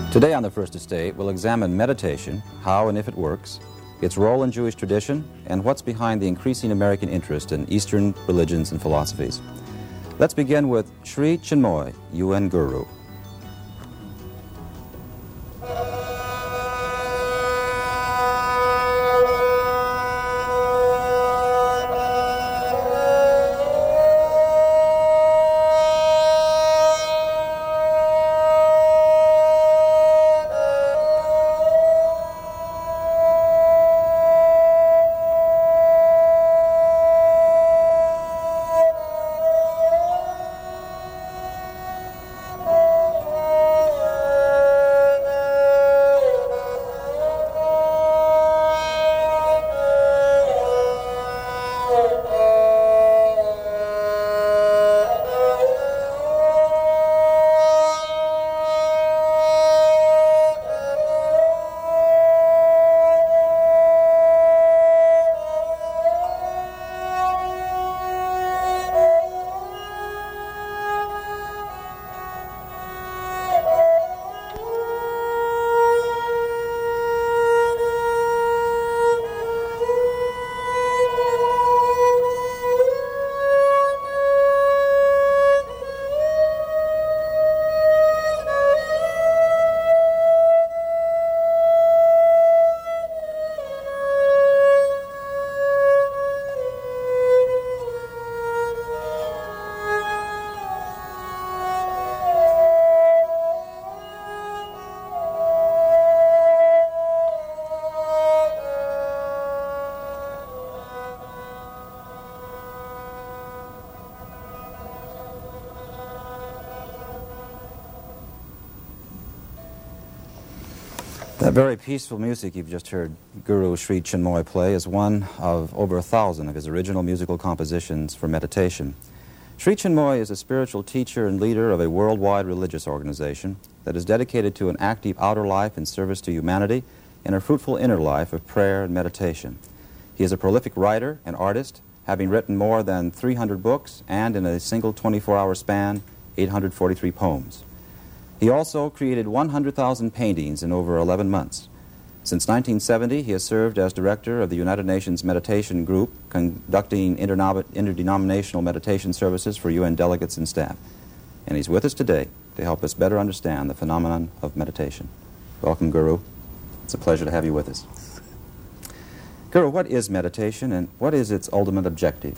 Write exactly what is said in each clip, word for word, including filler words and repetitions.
Today on The First Estate, we'll examine meditation, how and if it works, its role in Jewish tradition, and what's behind the increasing American interest in Eastern religions and philosophies. Let's begin with Sri Chinmoy, U N Guru. That very peaceful music you've just heard Guru Sri Chinmoy play is one of over a thousand of his original musical compositions for meditation. Sri Chinmoy is a spiritual teacher and leader of a worldwide religious organization that is dedicated to an active outer life in service to humanity and a fruitful inner life of prayer and meditation. He is a prolific writer and artist, having written more than three hundred books and, in a single twenty-four hour span, eight hundred forty-three poems. He also created one hundred thousand paintings in over eleven months. Since nineteen seventy, he has served as director of the United Nations Meditation Group, conducting internom- interdenominational meditation services for U N delegates and staff. And he's with us today to help us better understand the phenomenon of meditation. Welcome, Guru. It's a pleasure to have you with us. Guru, what is meditation and what is its ultimate objective?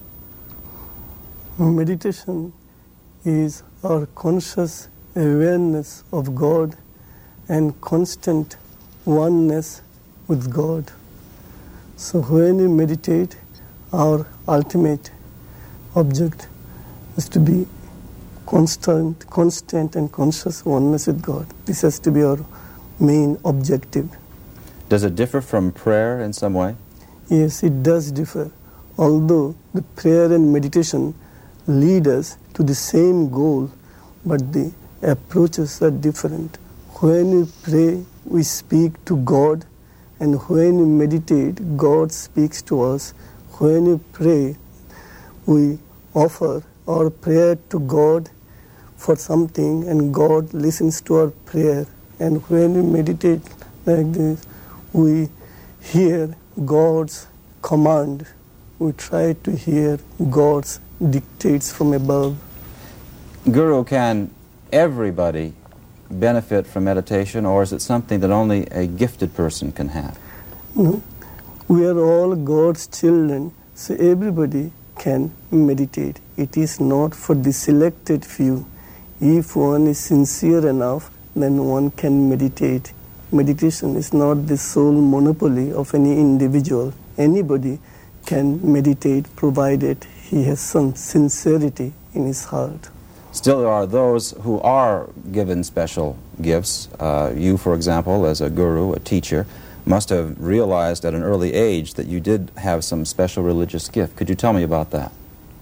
Meditation is our conscious awareness of God and constant oneness with God. So when we meditate, our ultimate object is to be constant, constant and conscious oneness with God. This has to be our main objective. Does it differ from prayer in some way? Yes, it does differ. Although the prayer and meditation lead us to the same goal, but the approaches are different. When we pray, we speak to God, and when we meditate, God speaks to us. When we pray, we offer our prayer to God for something, and God listens to our prayer. And when we meditate like this, we hear God's command. We try to hear God's dictates from above. Guru, can everybody benefit from meditation, or is it something that only a gifted person can have? No. We are all God's children, so everybody can meditate. It is not for the selected few. If one is sincere enough, then one can meditate. Meditation is not the sole monopoly of any individual. Anybody can meditate, provided he has some sincerity in his heart. Still, there are those who are given special gifts. Uh, you, for example, as a guru, a teacher, must have realized at an early age that you did have some special religious gift. Could you tell me about that?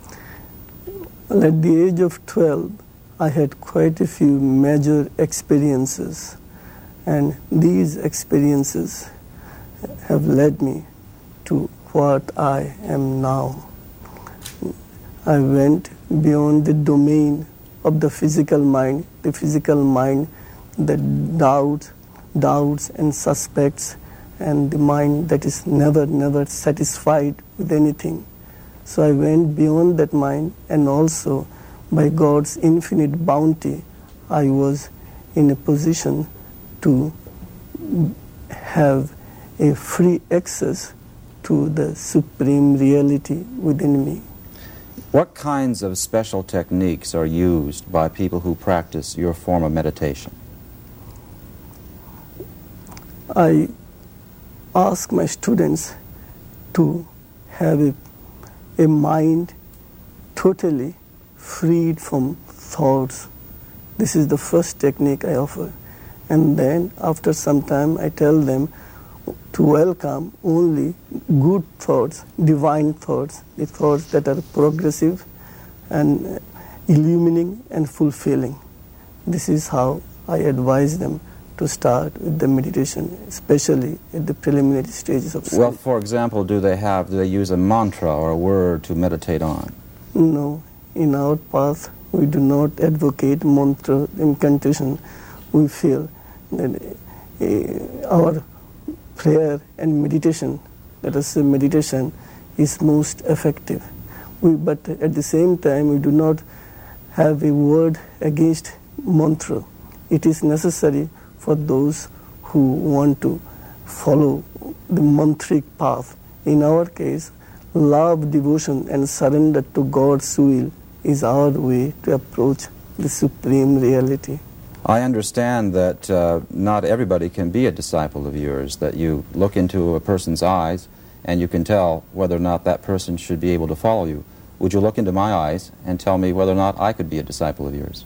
Well, at the age of twelve, I had quite a few major experiences, and these experiences have led me to what I am now. I went beyond the domain of the physical mind. The physical mind the doubt, doubts and suspects, and the mind that is never, never satisfied with anything. So I went beyond that mind, and also by God's infinite bounty, I was in a position to have a free access to the supreme reality within me. What kinds of special techniques are used by people who practice your form of meditation? I ask my students to have a, a mind totally freed from thoughts. This is the first technique I offer. And then after some time I tell them to welcome only good thoughts, divine thoughts, the thoughts that are progressive and illuminating and fulfilling. This is how I advise them to start with the meditation, especially at the preliminary stages of study. Well, for example, do they have, do they use a mantra or a word to meditate on? No, in our path we do not advocate mantra incantation. We feel that uh, our prayer and meditation, let us say meditation, is most effective. We, but at the same time, we do not have a word against mantra. It is necessary for those who want to follow the mantric path. In our case, love, devotion, and surrender to God's will is our way to approach the supreme reality. I understand that uh, not everybody can be a disciple of yours, that you look into a person's eyes and you can tell whether or not that person should be able to follow you. Would you look into my eyes and tell me whether or not I could be a disciple of yours?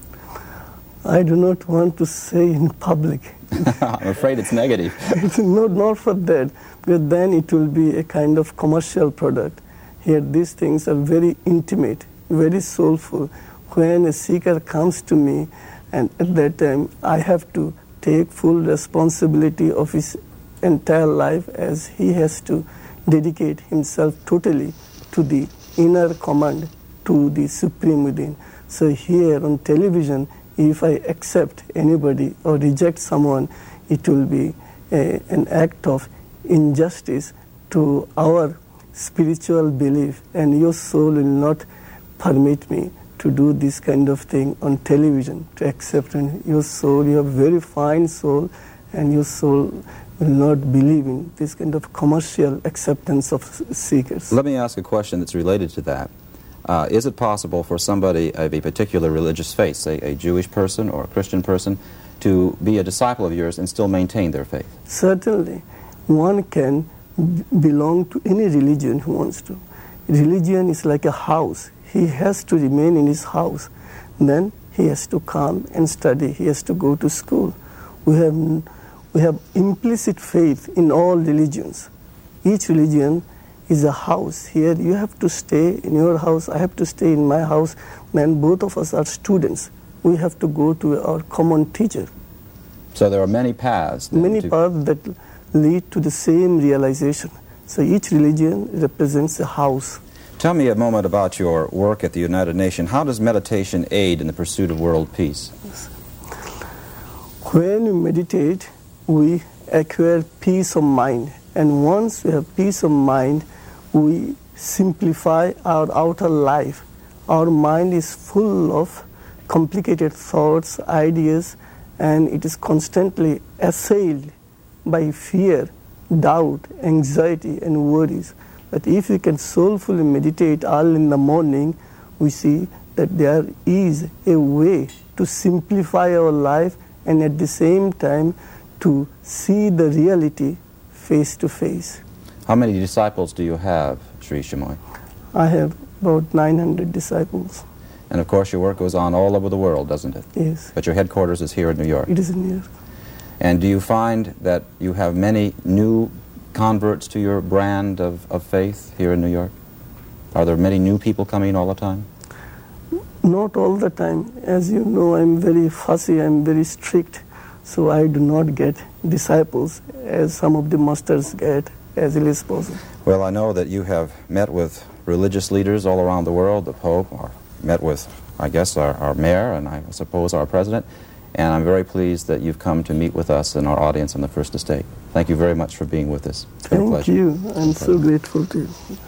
I do not want to say in public. I'm afraid it's negative. It's not, not for that, because then it will be a kind of commercial product. Here these things are very intimate, very soulful. When a seeker comes to me, and at that time I have to take full responsibility of his entire life, as he has to dedicate himself totally to the inner command, to the supreme within. So here on television, if I accept anybody or reject someone, it will be a, an act of injustice to our spiritual belief, and your soul will not permit me to do this kind of thing on television, to accept. And your soul, you have very fine soul, and your soul will not believe in this kind of commercial acceptance of seekers. Let me ask a question that's related to that. Uh, is it possible for somebody of a particular religious faith, say a Jewish person or a Christian person, to be a disciple of yours and still maintain their faith? Certainly. One can b- belong to any religion who wants to. Religion is like a house. He has to remain in his house. Then he has to come and study. He has to go to school. We have, we have implicit faith in all religions. Each religion is a house. Here you have to stay in your house, I have to stay in my house. Then both of us are students. We have to go to our common teacher. So there are many paths. Many to... paths that lead to the same realization. So each religion represents a house. Tell me a moment about your work at the United Nations. How does meditation aid in the pursuit of world peace? When we meditate, we acquire peace of mind. And once we have peace of mind, we simplify our outer life. Our mind is full of complicated thoughts, ideas, and it is constantly assailed by fear, doubt, anxiety, and worries. But if we can soulfully meditate early in the morning, we see that there is a way to simplify our life and at the same time to see the reality face to face. How many disciples do you have, Sri Chinmoy? I have about nine hundred disciples. And of course your work goes on all over the world, doesn't it? Yes. But your headquarters is here in New York. It is in New York. And do you find that you have many new converts to your brand of, of faith here in New York? Are there many new people coming all the time? Not all the time. As you know, I'm very fussy, I'm very strict, so I do not get disciples as some of the masters get, as it is possible. Well, I know that you have met with religious leaders all around the world, the Pope, or met with, I guess, our, our mayor, and I suppose our president, And I'm very pleased that you've come to meet with us and our audience on the First Estate. Thank you very much for being with us. It's been a Thank pleasure. you. I'm so grateful to you.